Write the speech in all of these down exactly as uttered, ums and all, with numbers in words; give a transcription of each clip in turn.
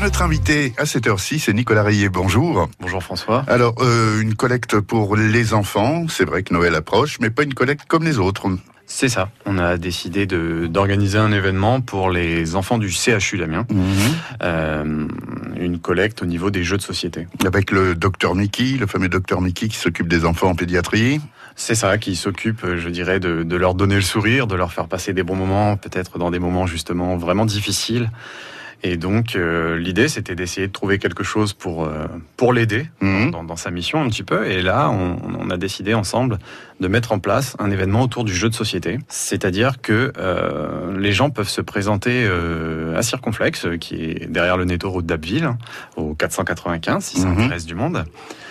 notre invité à cette heure-ci, c'est Nicolas Rayet. Bonjour. Bonjour François. Alors, euh, une collecte pour les enfants. C'est vrai que Noël approche, mais pas une collecte comme les autres. C'est ça. On a décidé de, d'organiser un événement pour les enfants du C H U d'Amiens. Mmh. Euh, une collecte au niveau des jeux de société. Avec le docteur Mickey, le fameux docteur Mickey qui s'occupe des enfants en pédiatrie. C'est ça, qui s'occupe, je dirais, de, de leur donner le sourire, de leur faire passer des bons moments, peut-être dans des moments justement vraiment difficiles. Et donc, euh, l'idée, c'était d'essayer de trouver quelque chose pour euh, pour l'aider mmh. dans, dans sa mission un petit peu. Et là, on, on a décidé ensemble de mettre en place un événement autour du jeu de société. C'est-à-dire que euh, les gens peuvent se présenter euh, à Circonflex, qui est derrière le Netto route d'Abbeville, au quatre cent quatre-vingt-quinze, si ça mmh. intéresse du monde.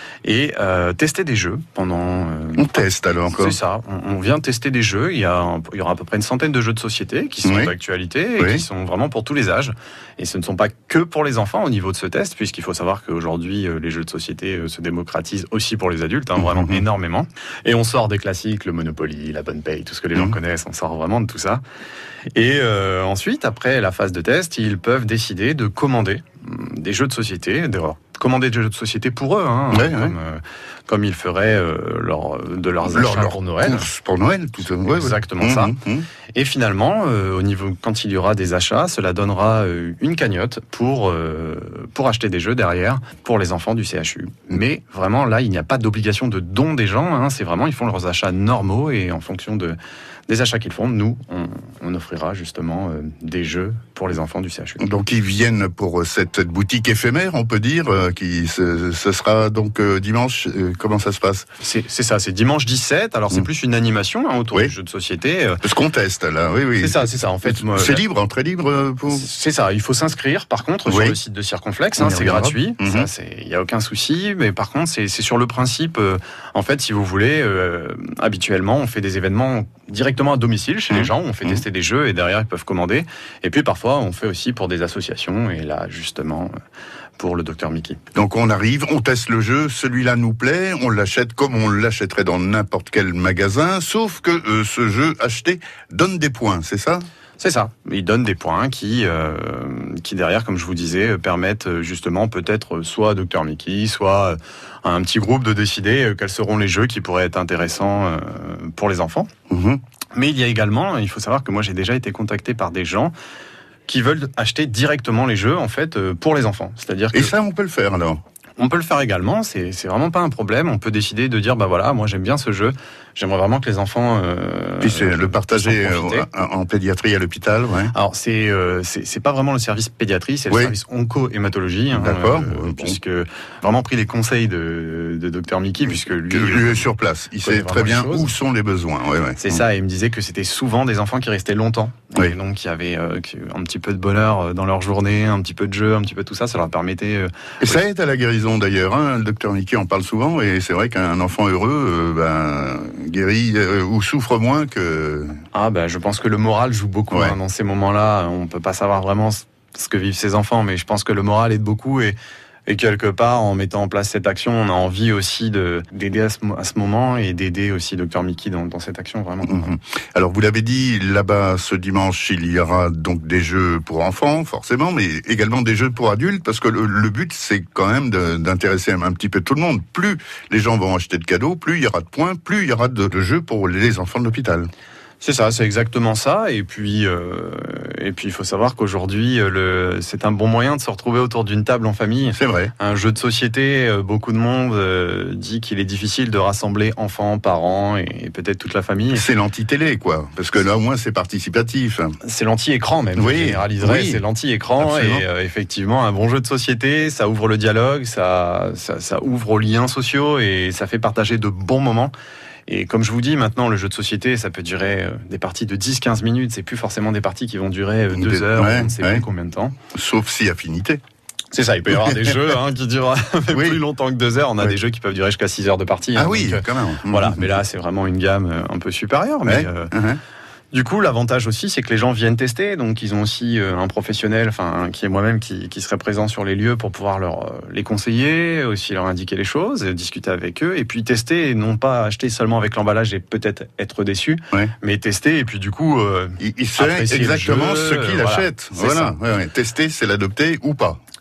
Et euh, tester des jeux pendant... Euh, on teste alors encore. C'est ça, on, on vient tester des jeux. Il y, a un, il y aura à peu près une centaine de jeux de société qui sont oui. d'actualité et oui. qui sont vraiment pour tous les âges. Et ce ne sont pas que pour les enfants au niveau de ce test, puisqu'il faut savoir qu'aujourd'hui, les jeux de société se démocratisent aussi pour les adultes, hein, vraiment mmh. énormément. Et on sort des classiques, le Monopoly, la bonne paye, tout ce que les gens mmh. connaissent, on sort vraiment de tout ça. Et euh, ensuite, après la phase de test, ils peuvent décider de commander des jeux de société, d'erreur. commander des jeux de société pour eux, hein, ouais, comme, ouais. Euh, comme ils feraient euh, leur, de leurs achats leur, leur pour Noël. Pour Noël, tout C'est ouais, exactement ouais. ça. Mmh, mmh. Et finalement, euh, au niveau, quand il y aura des achats, cela donnera euh, une cagnotte pour, euh, pour acheter des jeux derrière pour les enfants du C H U. Mais vraiment, là, il n'y a pas d'obligation de don des gens. Hein, c'est vraiment, ils font leurs achats normaux et en fonction de, des achats qu'ils font, nous, on, on offrira justement euh, des jeux pour les enfants du C H U. Donc, ils viennent pour cette boutique éphémère, on peut dire, euh, qui ce, ce sera donc euh, dimanche. Euh, comment ça se passe ? c'est, c'est ça, c'est dimanche dix-sept. Alors, c'est mmh. plus une animation hein, autour oui. du jeu de société. Euh, Ce qu'on teste là, oui, oui. C'est ça, c'est ça. En fait, moi, c'est libre, très libre. Pour... C'est ça. Il faut s'inscrire. Par contre, oui. sur le site de Circonflex, hein, c'est gratuit. Mmh. Ça, c'est, il y a aucun souci. Mais par contre, c'est, c'est sur le principe. Euh, en fait, si vous voulez, euh, habituellement, on fait des événements directement à domicile chez mmh. les gens. On fait mmh. tester des jeux et derrière ils peuvent commander. Et puis parfois, on fait aussi pour des associations. Et là, justement. Pour le docteur Mickey. Donc on arrive, on teste le jeu, celui-là nous plaît, on l'achète comme on l'achèterait dans n'importe quel magasin, sauf que euh, ce jeu acheté donne des points, c'est ça ? C'est ça. Il donne des points qui, euh, qui derrière, comme je vous disais, permettent justement peut-être soit à docteur Mickey, soit à un petit groupe de décider quels seront les jeux qui pourraient être intéressants euh, pour les enfants. Mmh. Mais il y a également, il faut savoir que moi j'ai déjà été contacté par des gens qui veulent acheter directement les jeux en fait pour les enfants. C'est-à-dire que et ça on peut le faire alors. On peut le faire également, c'est, c'est vraiment pas un problème. On peut décider de dire, bah voilà, moi j'aime bien ce jeu, j'aimerais vraiment que les enfants euh, puissent le partager en, en pédiatrie à l'hôpital. Ouais. Alors c'est, euh, c'est c'est pas vraiment le service pédiatrie, c'est le oui. service onco-hématologie. Hein, D'accord. Euh, bon. Puisque vraiment pris les conseils de, de docteur Mickey, puisque lui, lui est sur place, il sait très bien où sont les besoins. Ouais, ouais. C'est mmh. ça, et il me disait que c'était souvent des enfants qui restaient longtemps, oui. et donc il y avait euh, un petit peu de bonheur dans leur journée, un petit peu de jeu, un petit peu de tout ça, ça leur permettait. Euh, et ça aide à la guérison d'ailleurs. Hein, le docteur Mickey en parle souvent, et c'est vrai qu'un enfant heureux, euh, ben, guérit euh, ou souffre moins que... Ah ben, je pense que le moral joue beaucoup ouais. hein, dans ces moments-là. On peut pas savoir vraiment ce que vivent ces enfants, mais je pense que le moral aide beaucoup, et, et quelque part, en mettant en place cette action, on a envie aussi de, d'aider à ce, à ce moment, et d'aider aussi docteur Mickey dans, dans cette action, vraiment. Mmh. Alors, vous l'avez dit, là-bas, ce dimanche, il y aura donc des jeux pour enfants, forcément, mais également des jeux pour adultes, parce que le, le but, c'est quand même de, d'intéresser un, un petit peu tout le monde. Plus les gens vont acheter de cadeaux, plus il y aura de points, plus il y aura de, de jeux pour les enfants de l'hôpital. C'est ça, c'est exactement ça. Et puis, euh, et puis, il faut savoir qu'aujourd'hui, le, c'est un bon moyen de se retrouver autour d'une table en famille. C'est vrai. Un jeu de société, beaucoup de monde euh, dit qu'il est difficile de rassembler enfants, parents et, et peut-être toute la famille. C'est l'anti-télé, quoi. Parce que là, au moins, c'est participatif. C'est l'anti-écran, même. Oui. Je généraliserais, oui. c'est l'anti-écran. Absolument. Et euh, effectivement, un bon jeu de société, ça ouvre le dialogue, ça, ça, ça ouvre aux liens sociaux et ça fait partager de bons moments. Et comme je vous dis, maintenant, le jeu de société, ça peut durer euh, des parties de dix à quinze minutes. C'est plus forcément des parties qui vont durer euh, deux heures, ouais, on ne sait ouais. plus combien de temps. Sauf si affinité. C'est ça, il peut y avoir des jeux hein, qui durent oui. plus longtemps que deux heures. On a oui. des jeux qui peuvent durer jusqu'à six heures de partie. Ah hein, oui, donc, quand même. Voilà, mais là, c'est vraiment une gamme un peu supérieure. Mais, ouais. euh, uh-huh. Du coup, l'avantage aussi, c'est que les gens viennent tester. Donc, ils ont aussi euh, un professionnel, enfin, qui est moi-même, qui, qui serait présent sur les lieux pour pouvoir leur euh, les conseiller, aussi leur indiquer les choses, discuter avec eux, et puis tester, et non pas acheter seulement avec l'emballage et peut-être être déçu, ouais. mais tester et puis du coup, euh, il, il sait exactement jeu, ce qu'il euh, achète. Voilà, voilà. Ouais, ouais. Tester, c'est l'adopter ou pas.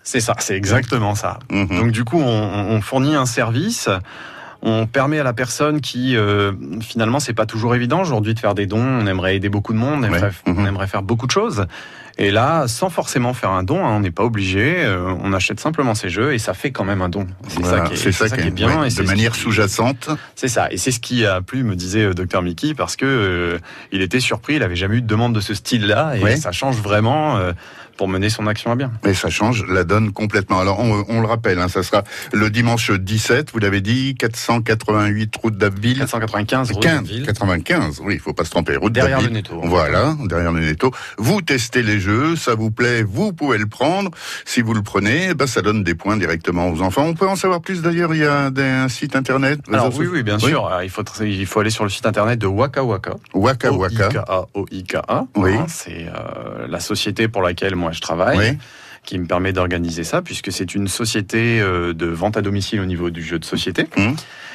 C'est ça, c'est exactement ça. Mmh. Donc du coup, on, on fournit un service. On permet à la personne qui, euh, finalement, c'est pas toujours évident aujourd'hui de faire des dons. On aimerait aider beaucoup de monde, on aimerait, Ouais. on aimerait faire beaucoup de choses. Et là, sans forcément faire un don, hein, on n'est pas obligé. Euh, on achète simplement ces jeux et ça fait quand même un don. C'est Voilà, ça qui est, c'est ça ça qui qui est, est bien. ouais, Et de c'est manière qui, sous-jacente. C'est ça. Et c'est ce qui a plu, me disait euh, docteur Mickey, parce que euh, il était surpris. Il avait jamais eu de demande de ce style-là et Ouais. ça change vraiment euh, pour mener son action à bien. Et ça change la donne complètement. Alors, on, on le rappelle, hein, ça sera le dimanche dix-sept, vous l'avez dit, quatre cent quatre-vingt-huit route d'Abbeville. quatre cent quatre-vingt-quinze route quinze, d'Abbeville. quatre-vingt-quinze, oui, il faut pas se tromper. Route Derrière d'Abbeville. le Netto. Voilà, derrière le Netto. Vous testez les jeux, ça vous plaît, vous pouvez le prendre. Si vous le prenez, ben, ça donne des points directement aux enfants. On peut en savoir plus d'ailleurs, il y a des, un site internet. Alors oui, oui, bien oui. sûr. Alors, il faut il faut aller sur le site internet de Waka Waka. Waka Waka. O I K A O I K A. Oui. Hein, c'est euh, la société pour laquelle moi je travaille. Oui. Qui me permet d'organiser ça, puisque c'est une société de vente à domicile au niveau du jeu de société. Mmh.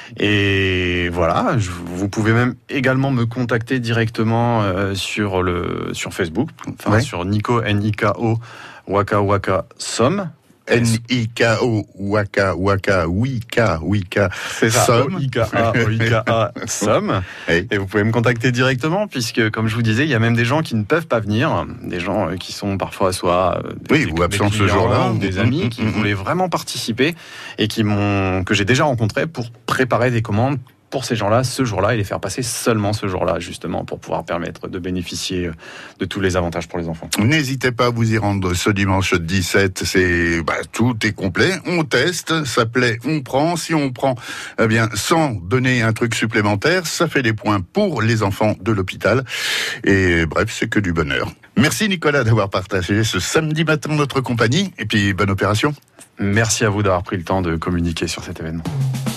Et voilà, je, vous pouvez même également me contacter directement euh, sur le sur Facebook, enfin ouais. sur Nico N I K O Waka Waka Somme. N I K O Waka Waka Wika Wika. C'est ça. Somme. O I K A O I K A Somme. Hey. Et vous pouvez me contacter directement puisque, comme je vous disais, il y a même des gens qui ne peuvent pas venir, des gens qui sont parfois soit oui, des, ou absents ce jour-là, ou des amis qui voulaient vraiment participer et qui m'ont que j'ai déjà rencontrés pour préparer des commandes pour ces gens-là, ce jour-là, et les faire passer seulement ce jour-là, justement, pour pouvoir permettre de bénéficier de tous les avantages pour les enfants. N'hésitez pas à vous y rendre ce dimanche dix-sept, c'est, bah, tout est complet, on teste, ça plaît, on prend, si on prend, eh bien, sans donner un truc supplémentaire, ça fait des points pour les enfants de l'hôpital, et bref, c'est que du bonheur. Merci Nicolas d'avoir partagé ce samedi matin notre compagnie, et puis bonne opération. Merci à vous d'avoir pris le temps de communiquer sur cet événement.